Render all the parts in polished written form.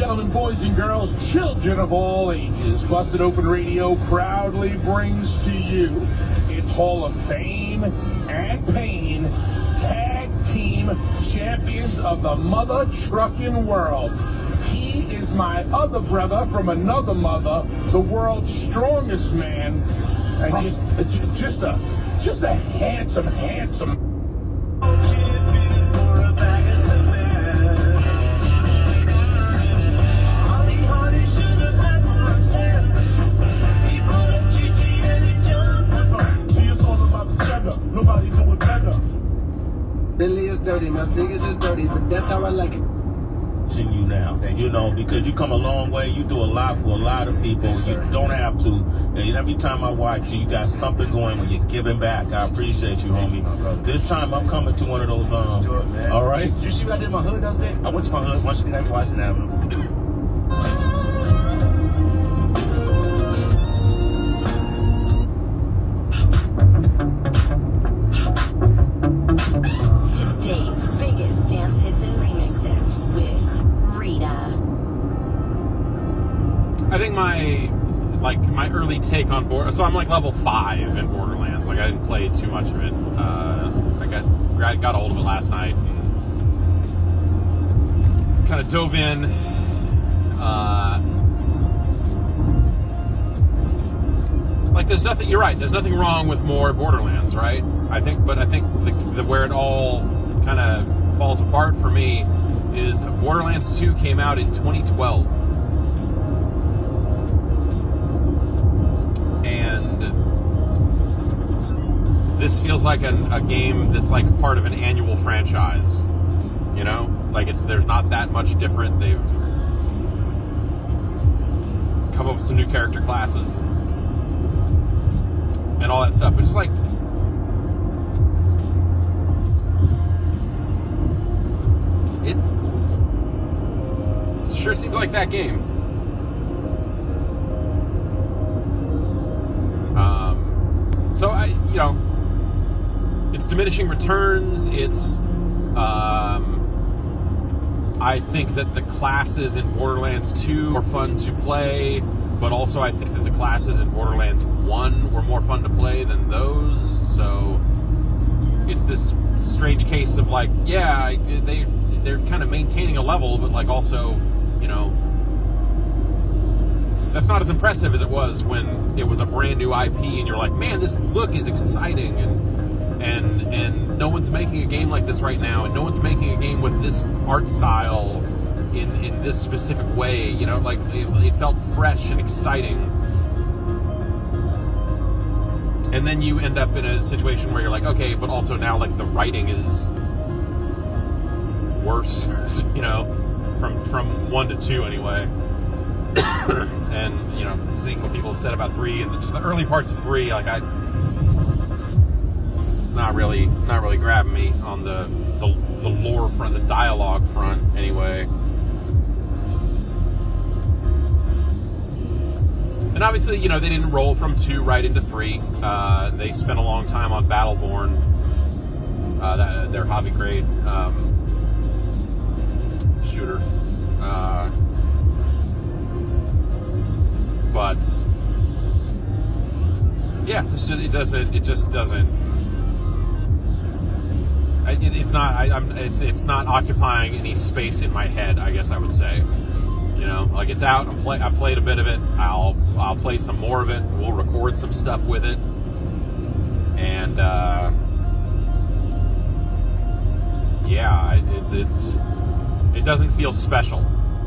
gentlemen, boys and girls, children of all ages, Busted Open Radio proudly brings to you its Hall of Fame and Pain Tag Team Champions of the Mother Truckin' World. He is my other brother from another mother, the world's strongest man, and just a handsome. Nobody do it better. Billy is dirty, my cigars is dirty, but that's how I like it. You now, and you know, because you come a long way, you do a lot for a lot of people. Yes, you don't have to. And every time I watch you, you got something going when you're giving back. I appreciate you, homie. This time I'm coming to one of those. Sure, man. All right. You see what I did in my hood the other day? I went to my hood once. I watched it Avenue. Today's biggest dance hits and remixes with Rita. I think my early take on so I'm like level 5 in Borderlands. Like, I didn't play too much of it. I got a hold of it last night and kind of dove in. There's nothing. You're right. There's nothing wrong with more Borderlands, right? I think the where it all kind of falls apart for me is Borderlands 2 came out in 2012, and this feels like a game that's like part of an annual franchise. You know, like there's not that much different. They've come up with some new character classes and all that stuff. It's like, it sure seems like that game. So it's diminishing returns. It's, I think that the classes in Borderlands 2 are fun to play, but also I think that the classes in Borderlands 1 were more fun to play than those. So it's this strange case of like, yeah, they're kind of maintaining a level, but like also, that's not as impressive as it was when it was a brand new IP and you're like, man, this look is exciting, and no one's making a game like this right now, and no one's making a game with this art style in this specific way. Like it felt fresh and exciting. And then you end up in a situation where you're like, okay, but also now like the writing is worse, from 1 to 2 anyway. And seeing what people have said about 3 and just the early parts of 3, like it's not really grabbing me on the lore front, the dialogue front anyway. And obviously, they didn't roll from 2 right into 3. They spent a long time on Battleborn, their hobby grade shooter. But yeah, it just doesn't. It's not occupying any space in my head, I guess I would say. Like it's out. I played a bit of it. I'll play some more of it. We'll record some stuff with it, and yeah, it doesn't feel special.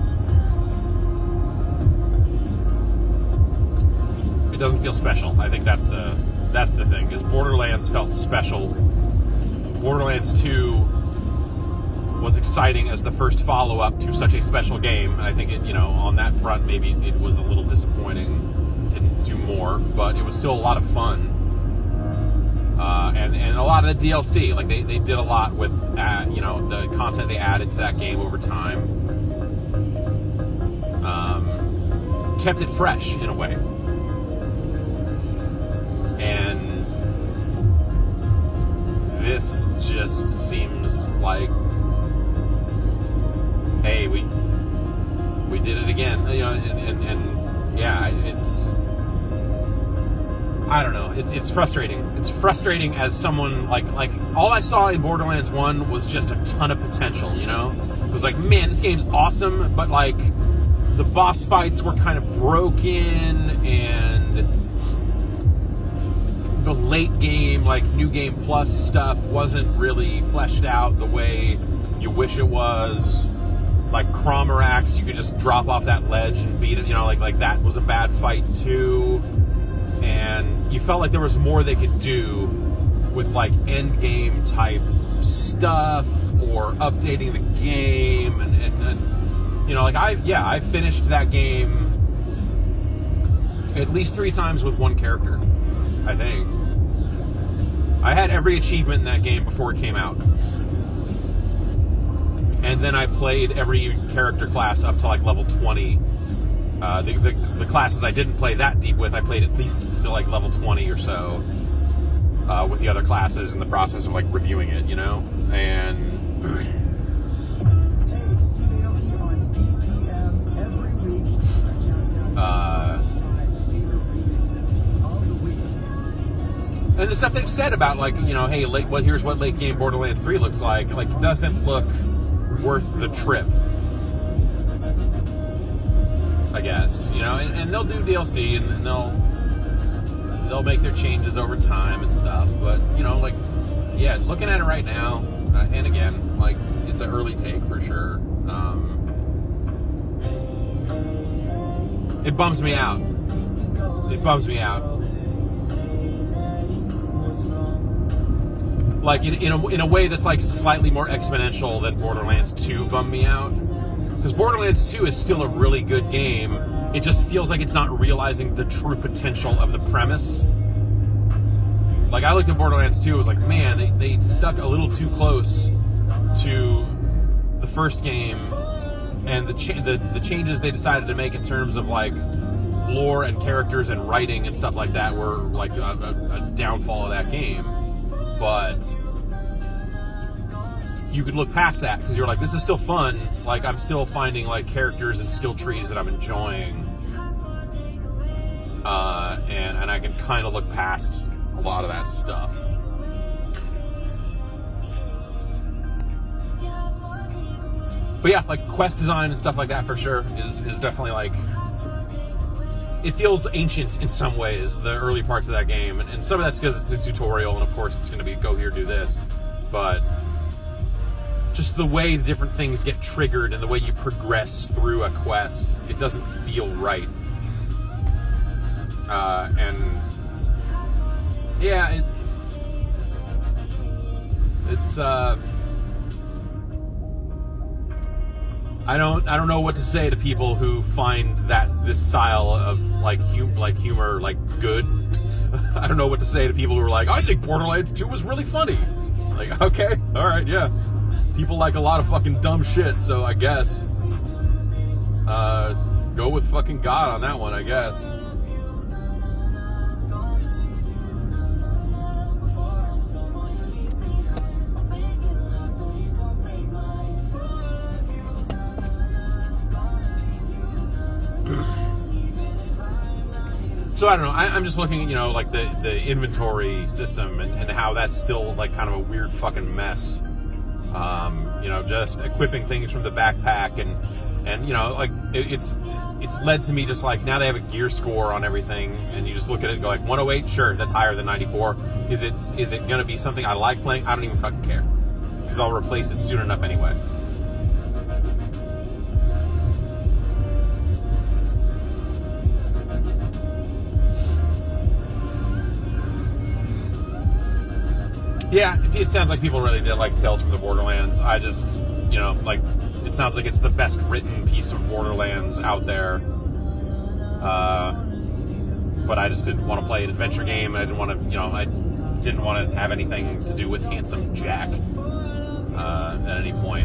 It doesn't feel special. I think that's the thing. Is Borderlands felt special. Borderlands 2 was exciting as the first follow-up to such a special game, and I think it, on that front, maybe it was a little disappointing. Didn't do more, but it was still a lot of fun. And a lot of the DLC, like they did a lot with, the content they added to that game over time. Kept it fresh in a way. And this just seems like, hey, we did again, you know, and yeah, it's, I don't know, it's frustrating. It's frustrating as someone like all I saw in Borderlands 1 was just a ton of potential, you know? It was like, man, this game's awesome, but like the boss fights were kind of broken, and the late game, like New Game Plus stuff wasn't really fleshed out the way you wish it was. Like Cromarax, you could just drop off that ledge and beat it, you know, like that was a bad fight too. And you felt like there was more they could do with like end game type stuff or updating the game, and you know, like I finished that game at least 3 times with one character, I think. I had every achievement in that game before it came out. And then I played every character class up to like level 20. The classes I didn't play that deep with, I played at least to like level 20 or so with the other classes in the process of like reviewing it, you know? And and the stuff they've said about, like, you know, hey, here's what late game Borderlands 3 looks like doesn't look worth the trip, I guess, you know. And they'll do DLC, and they'll make their changes over time and stuff, but, you know, like, yeah, looking at it right now, and again, like, it's an early take for sure. It bums me out. It bums me out. Like, in a way that's like slightly more exponential than Borderlands 2 bummed me out. Because Borderlands 2 is still a really good game. It just feels like it's not realizing the true potential of the premise. Like, I looked at Borderlands 2, it was like, man, they stuck a little too close to the first game, and the changes they decided to make in terms of like lore and characters and writing and stuff like that were like a downfall of that game. But you could look past that because you're like, this is still fun. Like, I'm still finding like characters and skill trees that I'm enjoying, and I can kind of look past a lot of that stuff. But yeah, like quest design and stuff like that for sure is definitely like, it feels ancient in some ways, the early parts of that game. And some of that's because it's a tutorial, and of course it's going to be go here, do this. But just the way the different things get triggered and the way you progress through a quest, it doesn't feel right. And yeah, it's I don't know what to say to people who find this style of like humor like good. I don't know what to say to people who are like, I think Borderlands 2 was really funny. Like, okay, all right, yeah. People like a lot of fucking dumb shit, so I guess go with fucking God on that one, I guess. So I don't know, I'm just looking at, you know, like the inventory system and how that's still like kind of a weird fucking mess. You know, just equipping things from the backpack and you know, like it's led to me just like, now they have a gear score on everything, and you just look at it and go like, 108, sure, that's higher than 94. Is it gonna be something I like playing? I don't even fucking care, because I'll replace it soon enough anyway. Yeah, it sounds like people really did like Tales from the Borderlands. I just, you know, like, it sounds like it's the best written piece of Borderlands out there. But I just didn't want to play an adventure game. I didn't want to, you know, I didn't want to have anything to do with Handsome Jack at any point.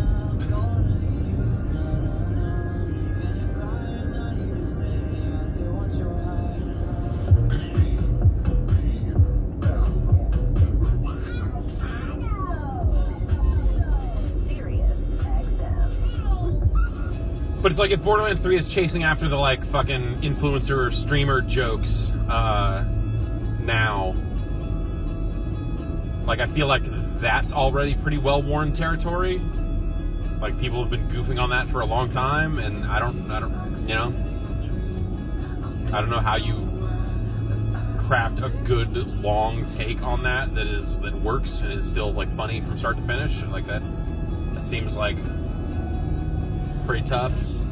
But But it's like if Borderlands 3 is chasing after the like fucking influencer or streamer jokes now, like I feel like that's already pretty well-worn territory. Like people have been goofing on that for a long time, and I don't, you know, I don't know how you craft a good long take on that works and is still like funny from start to finish. Like that seems like pretty tough.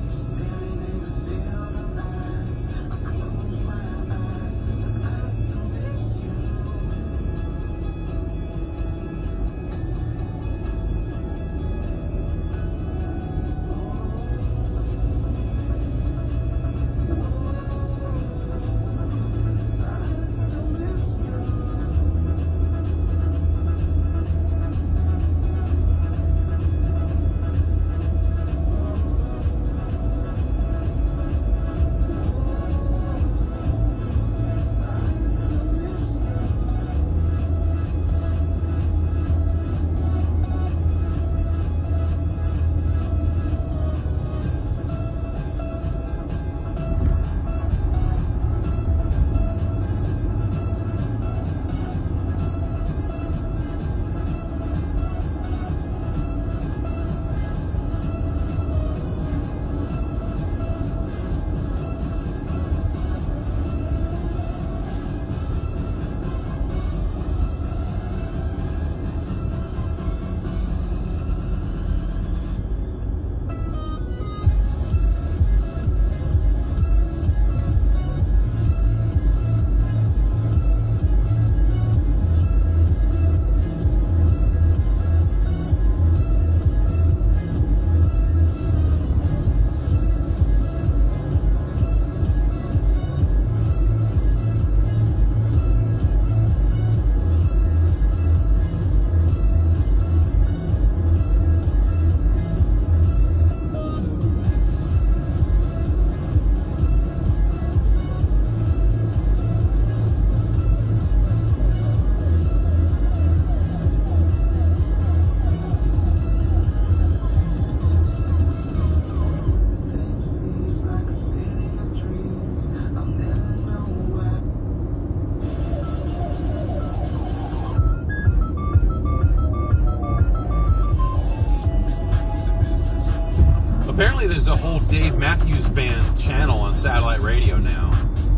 Apparently there's a whole Dave Matthews Band channel on satellite radio now.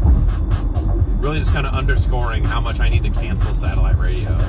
Really just kind of underscoring how much I need to cancel satellite radio.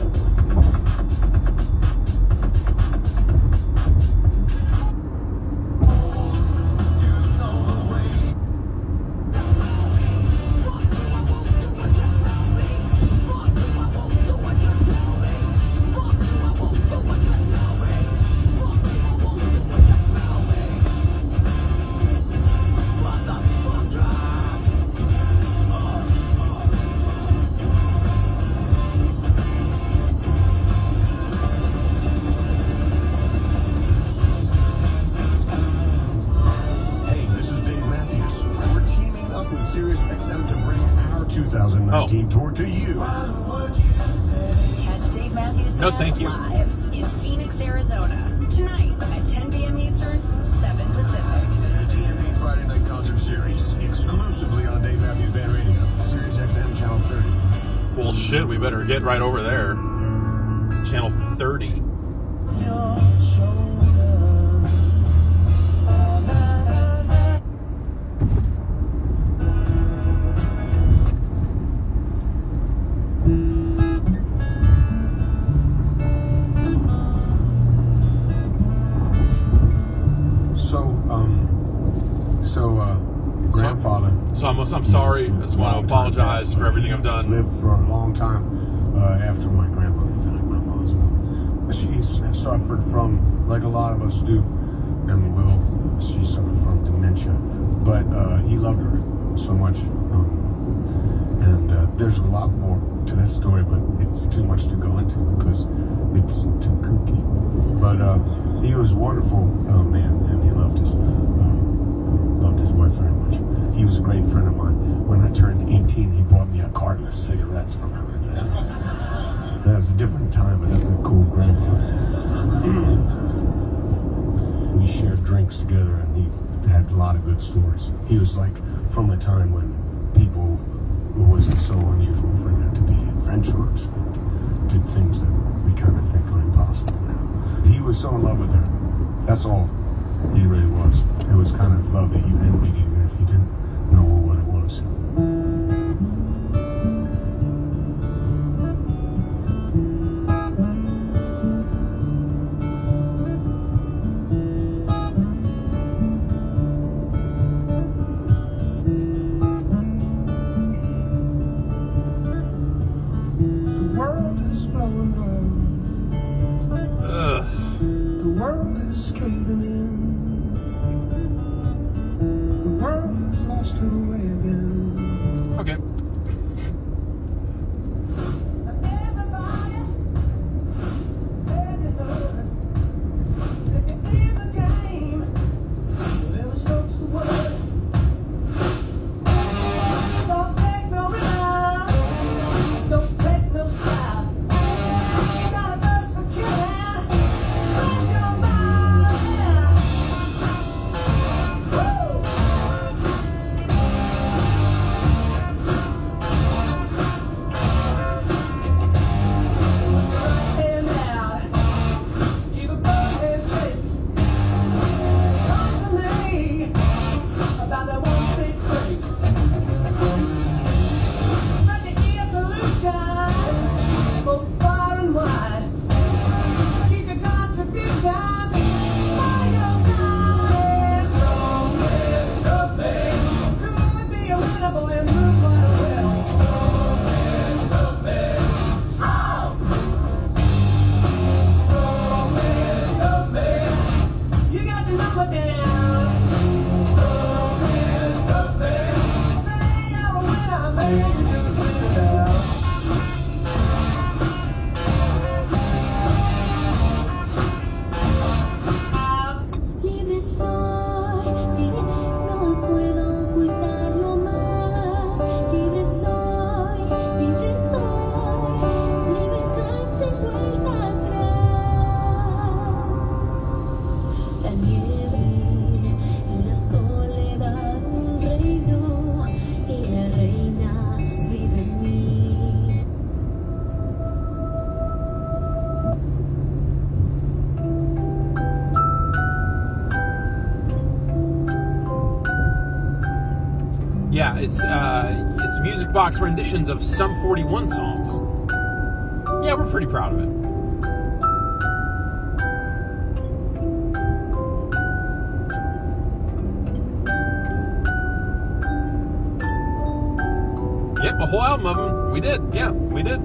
Tour to you. Catch Dave Matthews No, thank you. live in Phoenix, Arizona tonight at 10 p.m. Eastern, 7 Pacific. The DMV Friday Night Concert Series, exclusively on Dave Matthews Band Radio, Sirius XM Channel 30. Well, shit, we better get right over there. Channel 30. Grandfather. So I'm sorry. I just want to apologize for everything I've done. Lived for a long time after my grandmother died, my mother's mom. She suffered from, like a lot of us do, and will, she suffered from dementia. But he loved her so much. And there's a lot more to that story, but it's too much to go into because it's too kooky. But he was a wonderful man, and he loved his wife very much. He was a great friend of mine. When I turned 18, he bought me a carton of cigarettes from her. That was a different time, but that's a cool grandpa. We shared drinks together, and had a lot of good stories. He was like from a time when people, it wasn't so unusual for there to be adventurers that did things that we kind of think are impossible now. He was so in love with her. That's all. He really was. It was kind of love that you envied even if you didn't know what it was. The world is blowing up. Ugh. The world is caving in. The world has lost her way again. Okay. Yeah, it's Music Box renditions of Sum 41 songs. Yeah, we're pretty proud of it. Yep, a whole album of them. We did. Yeah, we did.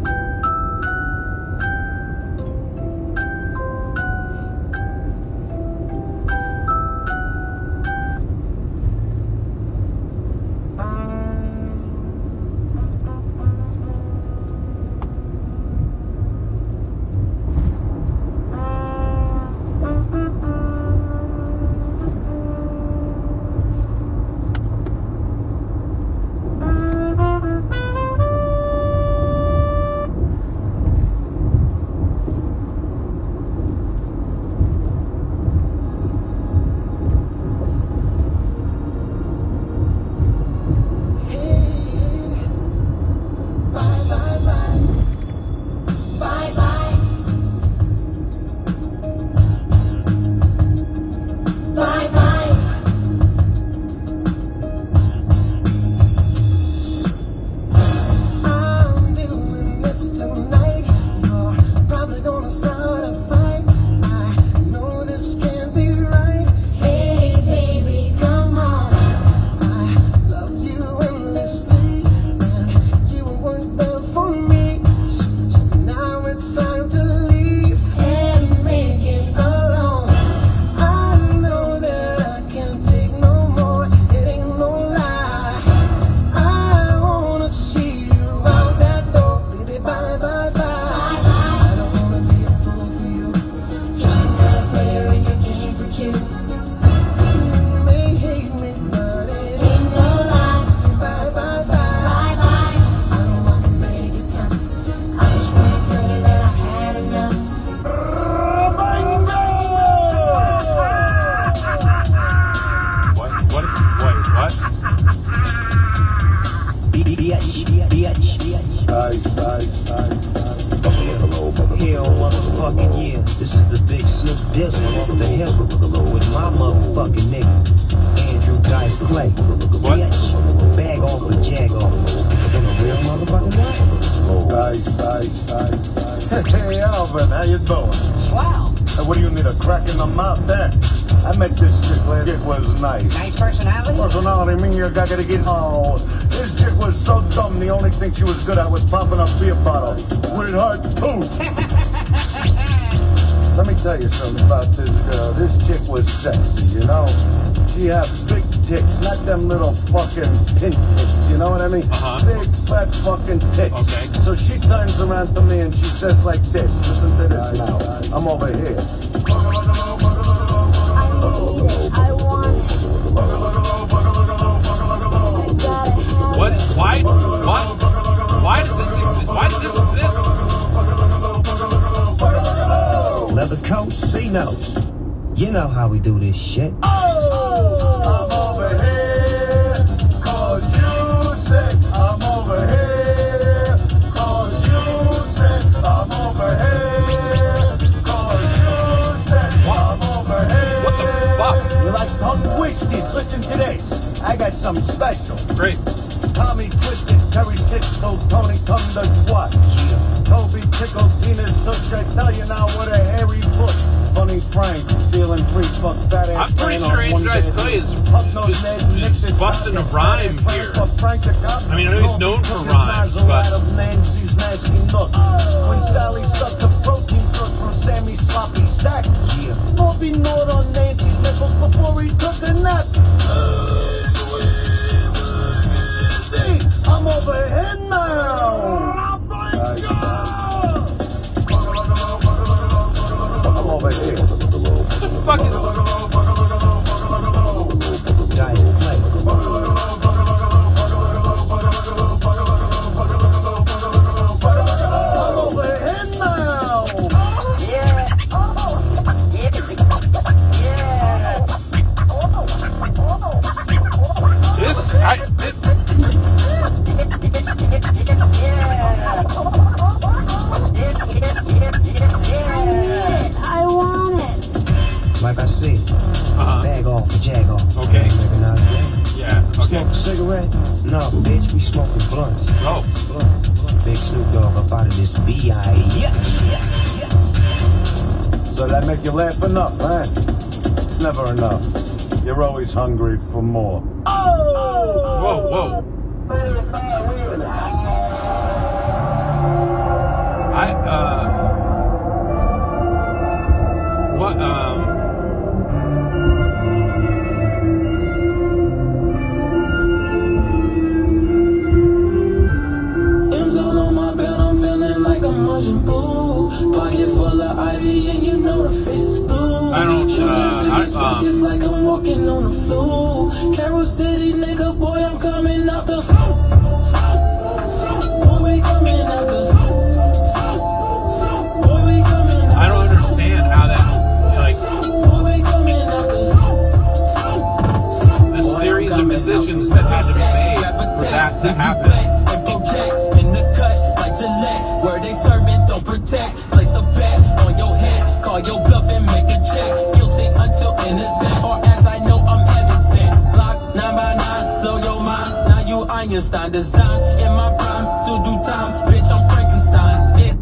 in the mouth there. I met this chick last. It was nice. Nice personality? Personality, mean you gotta get. Oh, this chick was so dumb. The only thing she was good at was popping up beer bottles with her tooth. Let me tell you something about this girl. This chick was sexy, you know? She had big tits, not them little fucking pink tits, you know what I mean? Big, fat fucking tits. Okay. So she turns around to me and she says like this. Listen to this now. I'm over here. I want it. I gotta have What? Why? What? Why does this exist? Why does this exist? Leather coats, C-notes. You know how we do this shit. I'm over here, cause you said I'm over here, cause you said I'm over here, cause you said I'm over here. What the fuck? You like punk twisted? Listen to this. I got something special. Great. Tommy twisted, Terry Sticks told Tony come to what? Toby tickled Tina's tush. I tell you now what a hairy bush. Funny Frank, feeling free, fuck that ass. I'm pretty sure Andrew Dice Clay is busting a rhyme here. I mean, I know he's known for rhymes, but Nancy's nasty nook. When Sally sucked the protein source from Sammy's sloppy sack. Bobby gnawed on Nancy's nipples before he took a nap. I'm over here now. I'm over here. what the fuck is? Dice Clay. I'm over here now. I want it. Like I said, bag off or jag off. Okay. Recognize that? Yeah. Okay. Smoke a cigarette? No, bitch, we smoking blunts. Oh. Big Snoop Dogg up out of this B.I. So that make you laugh enough, huh? It's never enough. You're always hungry for more. Whoa, whoa. What, M's all on my belt, I'm feeling like I'm Margin Bull. Pocket full of ivy, and you know the face is blue. I don't, it's like I'm walking on the floor. Carol City, nigga, boy, I'm coming out the boy, we coming out the boy, we coming out I don't understand how that, like, boy, we coming out the series of decisions that had to be made for that to happen. in the cut like Gillette, where they serve it, don't protect. Place a bet on your head, call your bluff and make a check. Guilty until innocent, or as I know I'm heaven sent. Lock 9 by 9, blow your mind. Now you Einstein design in my prime to do time. Bitch, I'm Frankenstein. This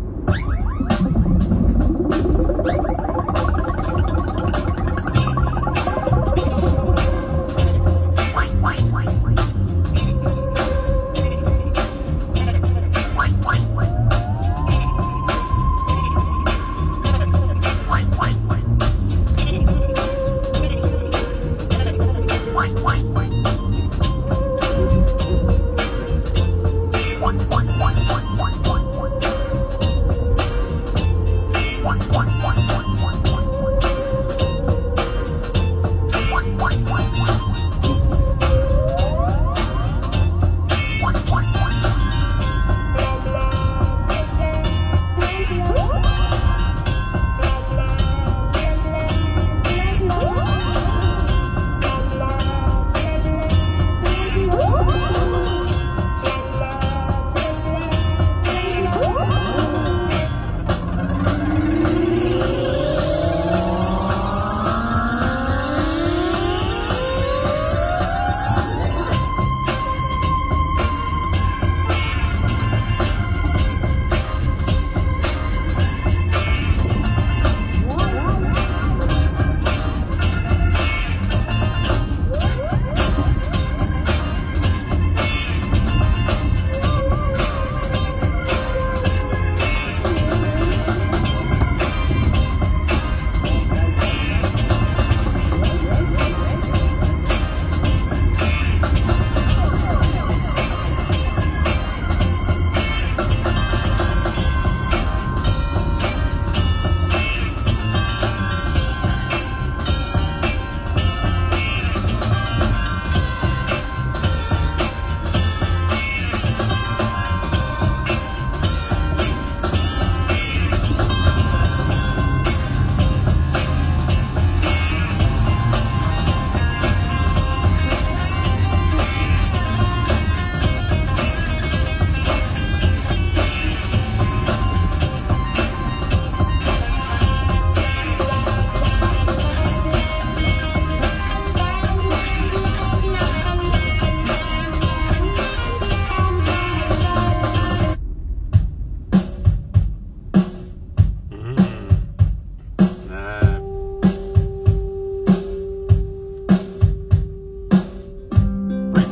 What?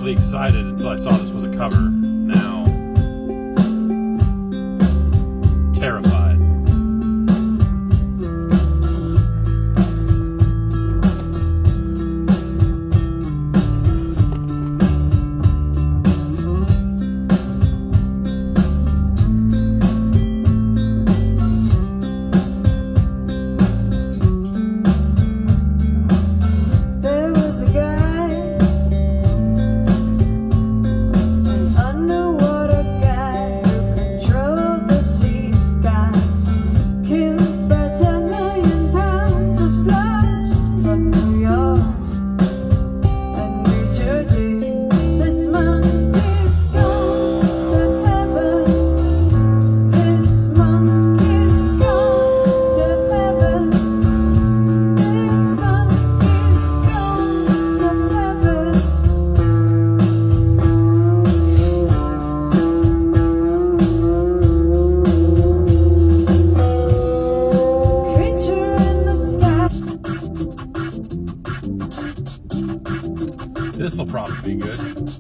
really excited until I saw this was a cover. Now, terrified. This'll probably be good.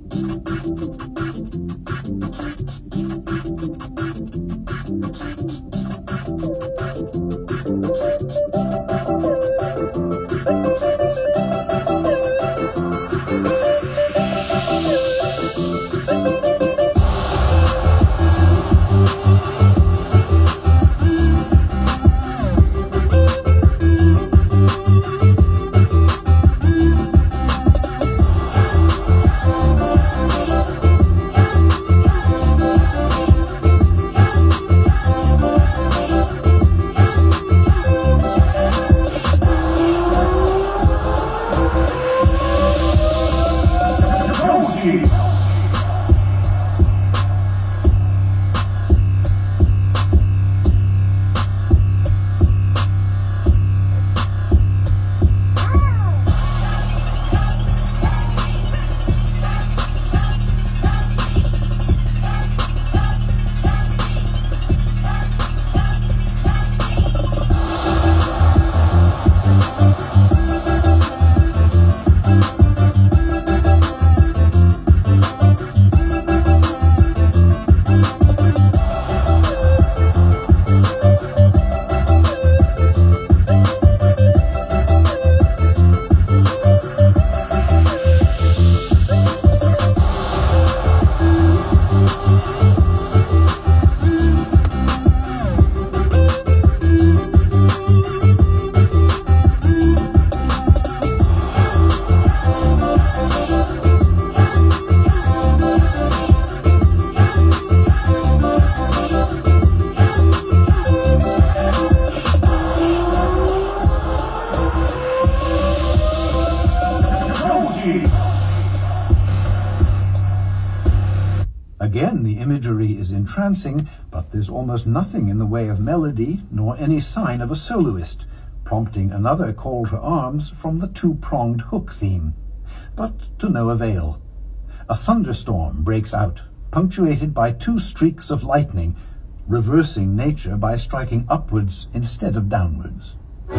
Again, the imagery is entrancing, but there's almost nothing in the way of melody, nor any sign of a soloist, prompting another call to arms from the two-pronged hook theme. But to no avail. A thunderstorm breaks out, punctuated by two streaks of lightning, reversing nature by striking upwards instead of downwards.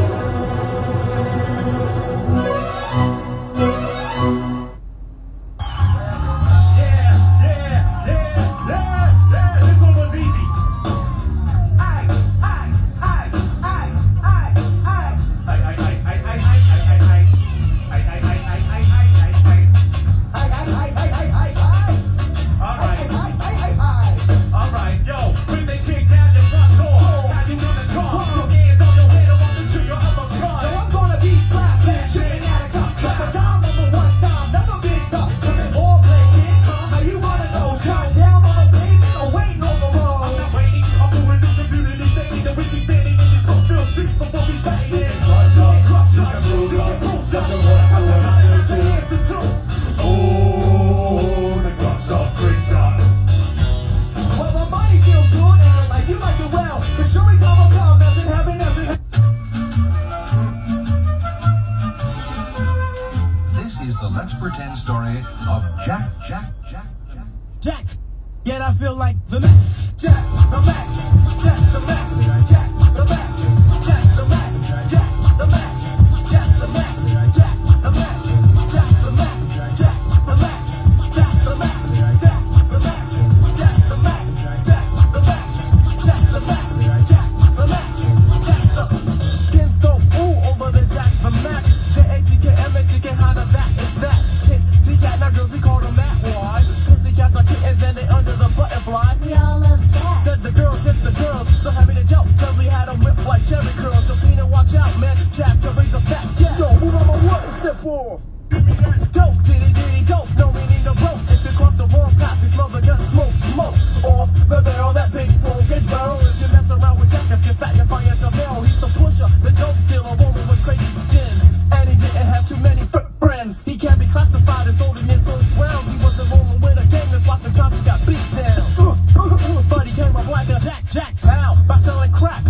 Jack. Yet I feel like the Mac. Jack, the Mac. Jack, the Mac. Jack, the Mac. Jack, the Mac. Jack, the Mac. Jack, the Mac. Jack, the Mac. Jack, the Mac. Jack, the Mac. Jack, fly. We all love Jack. Said the girls, just the girls. So happy to joke. Dudley had a whip like Jerry curls. So Peter, watch out, man. Jack can raise a fat Jack. Yo, move on my what? Step off. Dope, diddy, dope. No meaning no broke. If you cross the wrong path, you smell the gun smoke off the barrel. That big full gauge barrel. If you mess around with Jack, if you're fat, you find yourself narrow. He's the pusher, the dope dealer, woman with crazy skins. And he didn't have too many friends. He can't be classified as holding his own grounds. He wasn't rolling with a gang, that's why some cops got beat down. But he came up like a Jack Pow. By selling crack,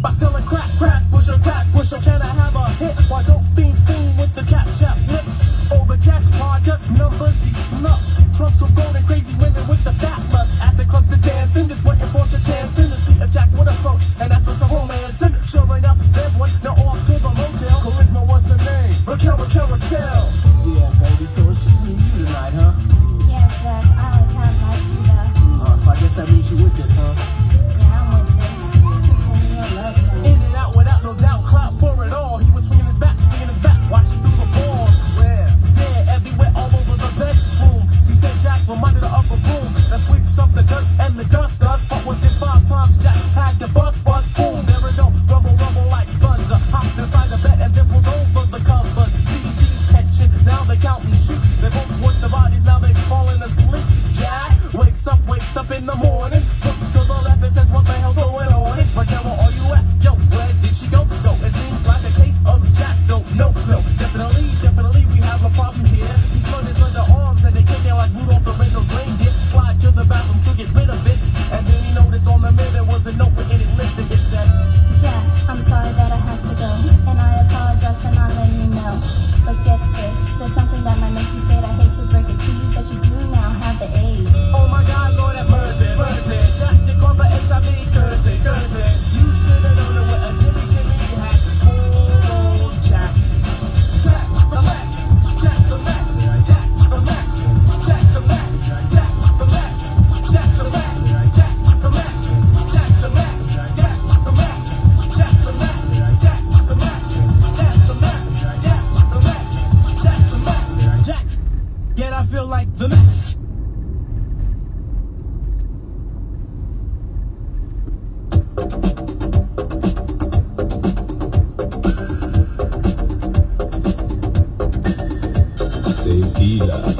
pusher, can I have a hit? Why don't fiend with the tap lips? Over Jack's product numbers, he snuck. Trust of gold and crazy women with the fat lust. At the club to dancing, just waiting for your chance. In the seat of Jack with a phone, and that's for some romance. And sure enough, there's one, now off to the motel. Charisma, what's her name? Raquel. Yeah, baby, so it's just me and you tonight, huh? Yeah, Jack, I always have liked you though. So I guess that means you with this, huh? Yeah, I'm with this. This is for me, I love you. In and out without no doubt, clap for it all. He was swinging his back, watching through the ball. Where? There, everywhere, all over the bedroom. She said Jack reminded her of a room that sweeps up the dirt and the dust. But was it 5 times Jack had the bus, boom. There it go, rumble like thunder. Hopped inside the bed and then pulled over the covers. CDC's catching, now they count and shoot. They both work the bodies, now they falling asleep. Jack wakes up in the morning. Looks to the left and says, what the hell's going on? Raquel, where are you at? Yo, where did she go? It seems like a case of Jack. No. Definitely, we have a problem here. These murders under arms and they came down like Rudolph the Red-Nosed Reindeer. Slide to the bathroom to get rid of it. And then he noticed on the mirror there was a note with any list that it said, Jack, I'm sorry that I have to go, and I apologize for not letting you know. But get this, there's something that might make you fade. I hate to break it to you, but you do now have the AIDS. oh my God, Lord have mercy. Jack the Corper, HIV, curse it. You should have known it with a Jimmy had. Oh, Jack the Mac, Jack the Mac, Jack the Mac, Jack the Mac, Jack the Mac, Jack the Mac, Jack the Mac, Jack the Mac, Jack the Mac, Jack the Mac, Jack the Mac, Jack the Mac, Jack the Mac, Jack. Yet I feel like the Mac. Tequila.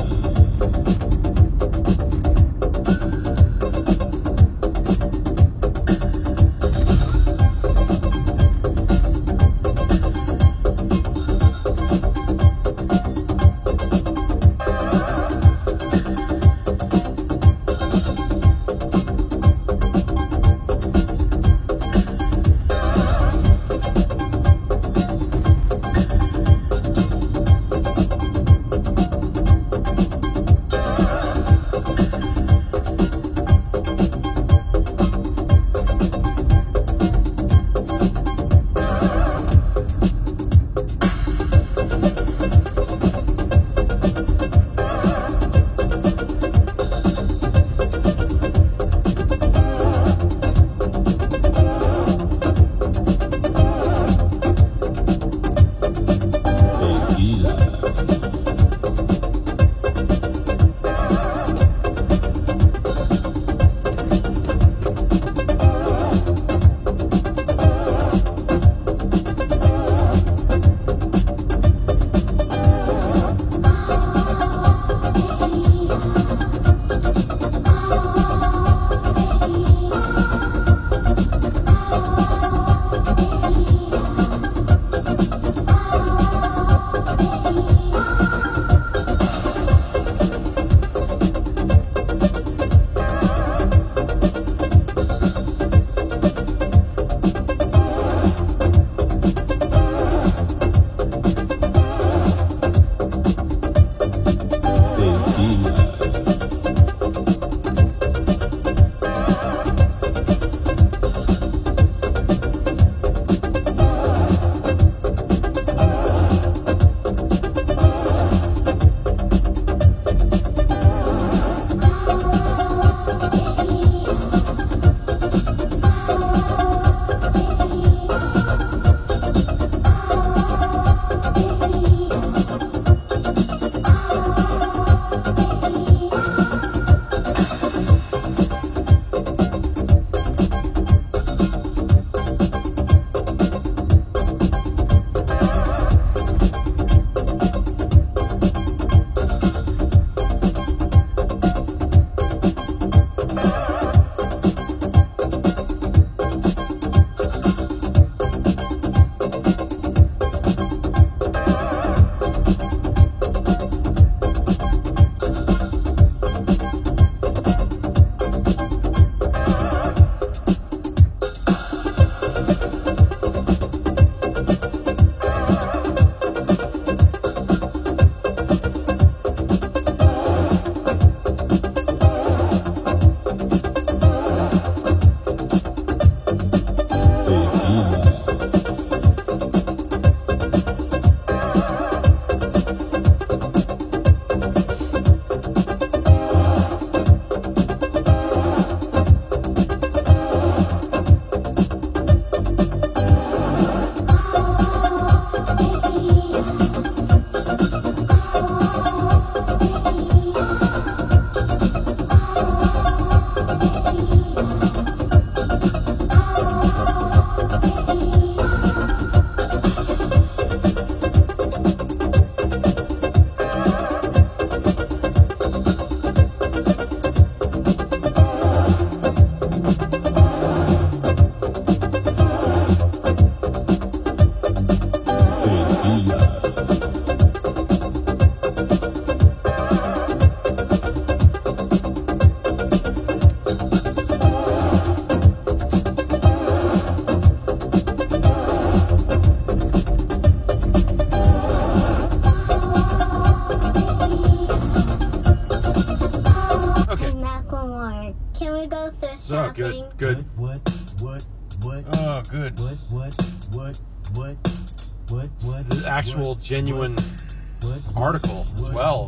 thing? Good. What? Oh, good. What? The actual genuine article as well.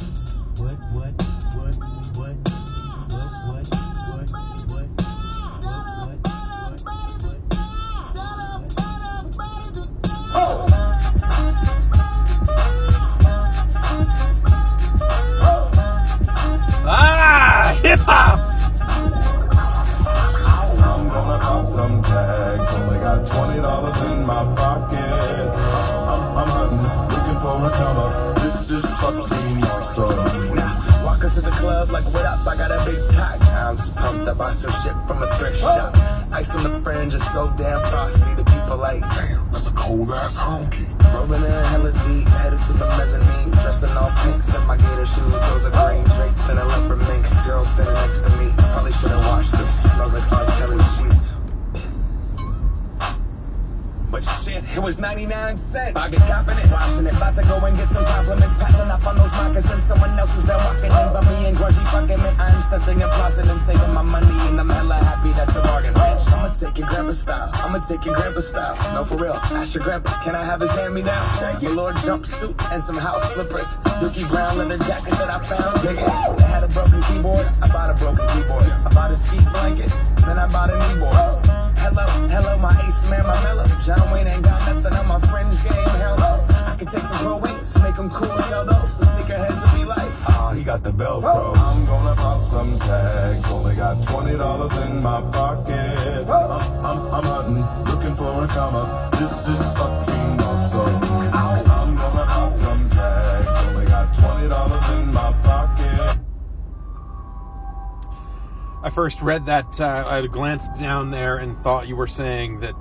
Hip hop. I'm gonna pop some tags. Only got $20 in my pocket. I'm hunting, looking for a come up. This is fucking awesome. Now, walk into the club like, what up? I got a big pack. I'm just pumped up. I some shit from a thrift shop. Ice on the fringe is so damn frosty. The people like, Damn, that's a cold ass honky. rolling in hella deep, headed to the mezzanine. Dressed in all pinks and my gator shoes. Those are green draped in a leopard mink. Girl standing next to me. Probably should've washed this. Smells like R. Kelly sheets. But shit, it was 99 cents. I get copping it, watching it. About to go and get some compliments. Passing up on those moccasins. Someone else has been walking in. But me and grudgy fucking man. I'm stunting and flossing and saving my money. And I'm hella happy that's a bargain, bitch. I'ma take your grandpa style. I'ma take your grandpa style. No, for real. Ask your grandpa, can I have his hand me down? Velour jumpsuit and some house slippers. Dookie brown leather jacket that I found. Dig it. They had a broken keyboard. I bought a broken keyboard. I bought a ski blanket. Then I bought a kneeboard. Hello, my ace man, my mellow. John Wayne ain't got nothing on my fringe game. Hell no. I can take some pro wings, make them cool, sell those. The sneakerheads will be like, Ah, he got the Velcro. I'm gonna pop some tags. Only got $20 in my pocket. I'm hunting, looking for a come up. This is fucking awesome. I'm gonna pop some tags. Only got $20 in my pocket. I first read that, I glanced down there and thought you were saying that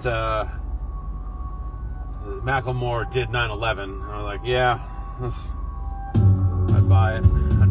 Macklemore did 9/11. I was like, yeah, I'd buy it.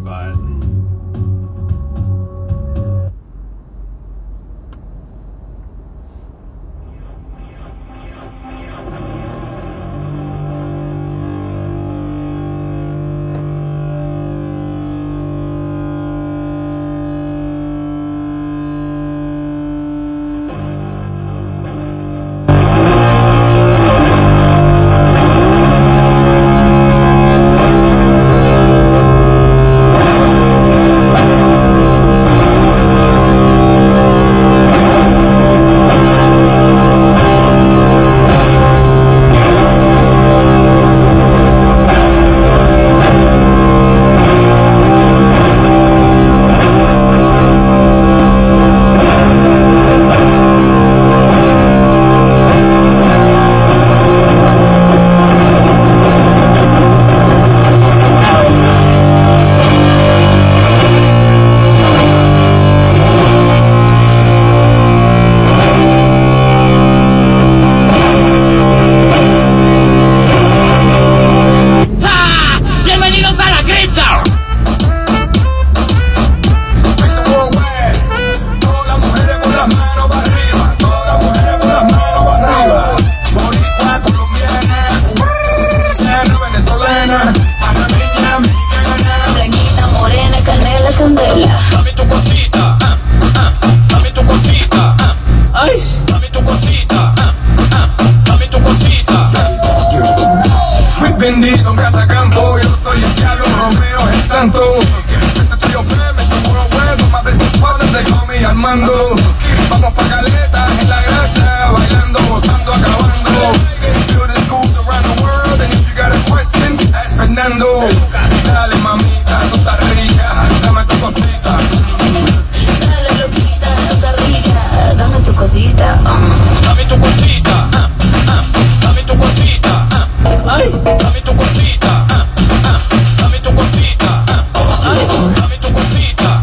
Vin Diesel, Casa Campo, yo soy el Diablo, Romeo, el Santo. Este trío Femme, este puro huevo, más de 6 palos de Tommy Armando. Vamos pa' Caleta, en la grasa, bailando, gozando, acabando. Building schools around the world, and if you got a question, ask Fernando. Dale mamita, tú estás rica, dame tu cosita. Dale loquita, tú estás rica, dame tu cosita. Dame tu cosita, dame tu cosita, ay, dame tu cosita, dame tu cosita, ay, dame tu cosita.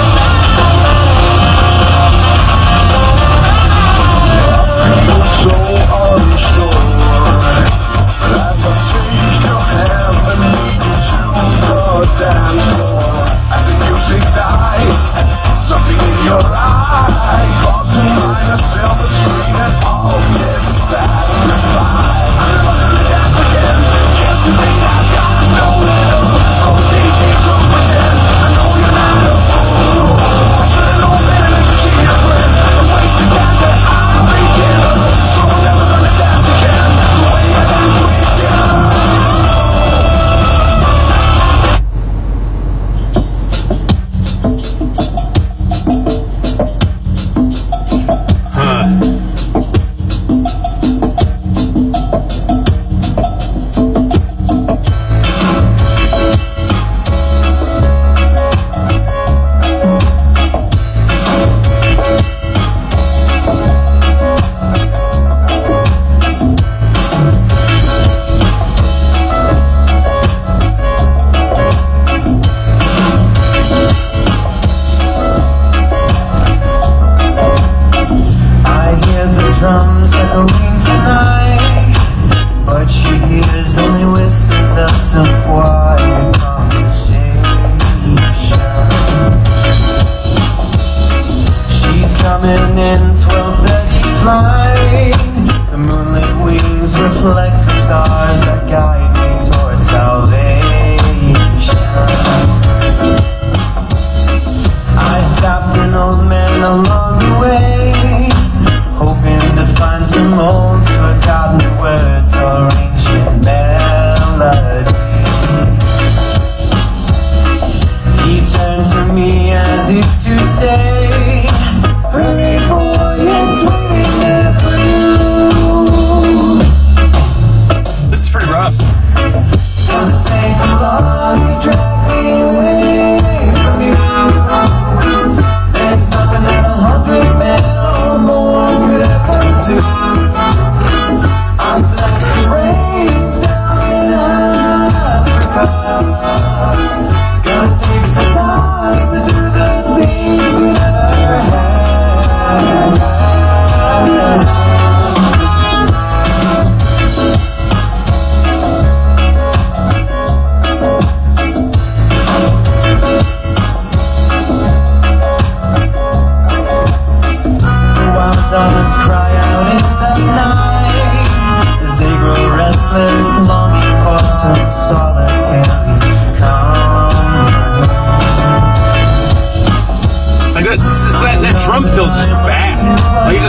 So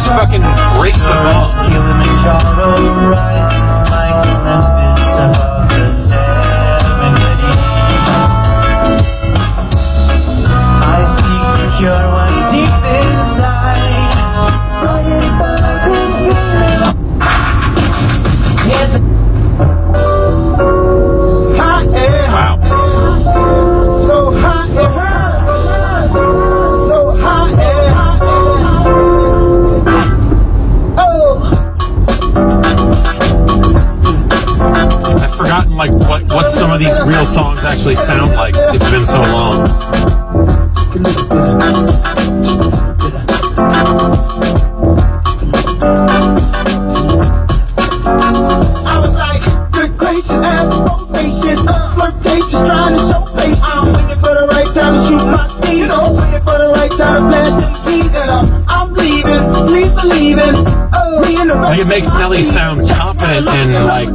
just fucking breaks the song. Kilimanjaro rises like Olympus above the Serengeti. I seek to cure what's deep inside. Frightened by this feeling. Wow. So hot and hot. So hot and hot. I've forgotten like what some of these real songs actually sound like. It's been so long. I was like, good gracious, ass flirtatious, flirtatious, trying to show face. I'm waiting for the right time to shoot my steam. Waiting for the right time to flash them keys, and I'm leaving, please believing. Like it makes Nelly sound confident and like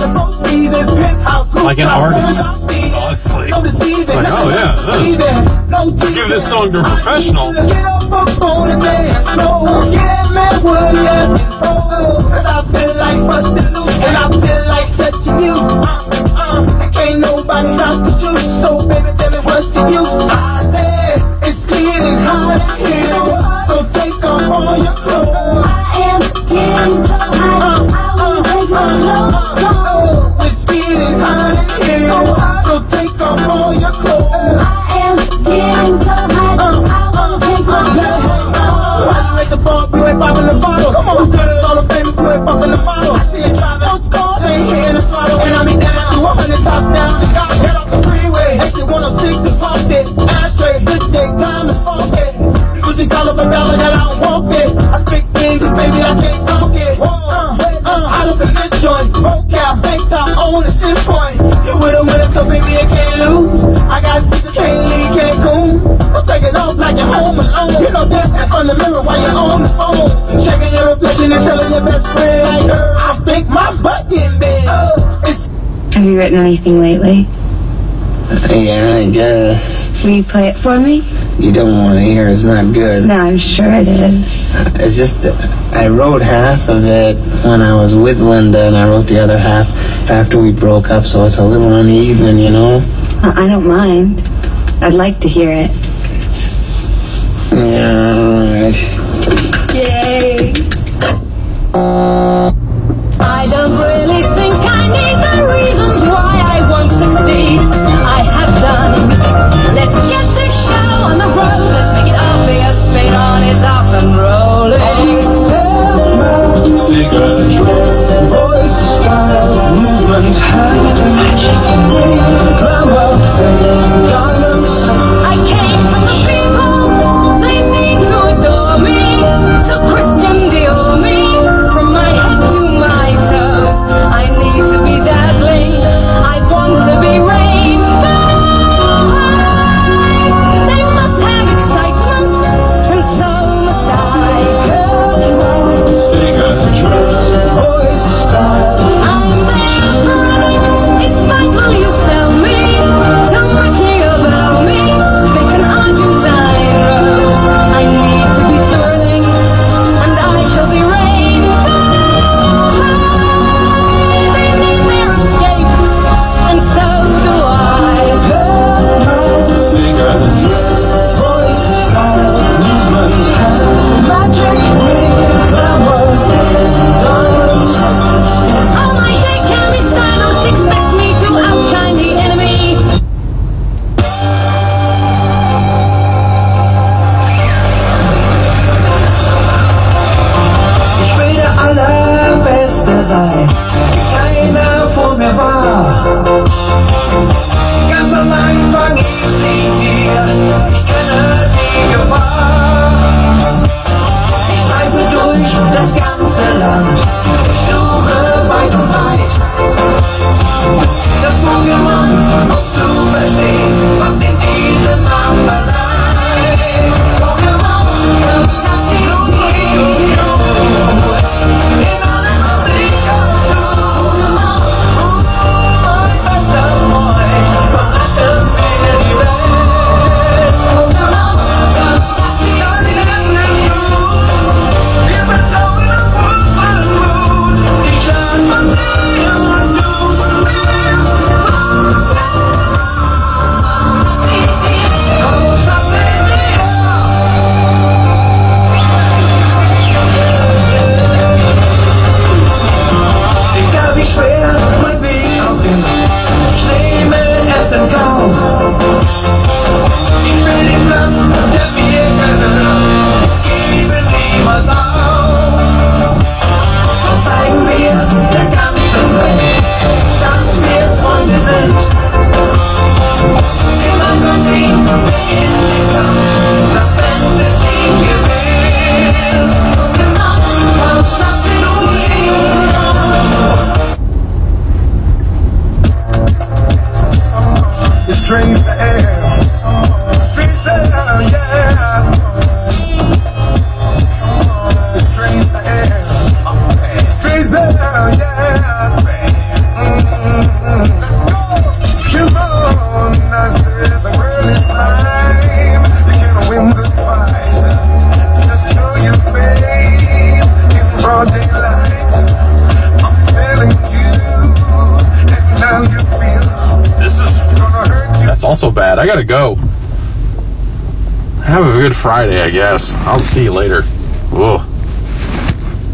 an artist. Honestly, like oh yeah, give this song to a professional. Get up on the dance floor, yeah man, what he asking for? 'Cause I feel like busting loose and I feel like touching you. And can't nobody stop the juice, so baby tell me what's the use? I said it's getting hot in here, so take off all your clothes. I am getting so hot, I wanna take my clothes off. It's getting hot in here, so take off all your clothes. I am getting so hot, I wanna take my clothes off. Why you at the bar, you ain't popping the bottles? Come on, good as all the famous, you ain't popping the bottles. I see it driving, those cars ain't here in the throttle. And I mean down, 100 top down, and got head off the freeway. Exit 106 and popped it, ashtray, good day, time to fuck it. Gucci collar for dollar that I don't walk it. I speak English, baby, I can't talk it. Out up in this joint, vocab, tank top on at this point. You with a winner, so baby, I can't lose. I got secret, can't leave Cancun. So take it off like you're home alone. You know this, in front of the mirror while you're on the phone. Checking your reflection and telling your best friend, like, I think my butt getting big. Have you written anything lately? Yeah, I guess. Will you play it for me? You don't want to hear, it's not good. No, I'm sure it is. It's just that I wrote half of it when I was with Linda, and I wrote the other half after we broke up, so it's a little uneven, you know? I don't mind. I'd like to hear it. Yeah, alright. Yay! I don't really think I need the reasons why I won't succeed. I have done. Let's get this show on the road. Let's make it obvious. Fade on is off and rolling. Figure, dress, voice, style, movement, hand, magic, glamour, face, diamonds. I came from the people. They need to adore me. So Christian Dior. I gotta go. Have a good Friday, I guess. I'll see you later. Whoa.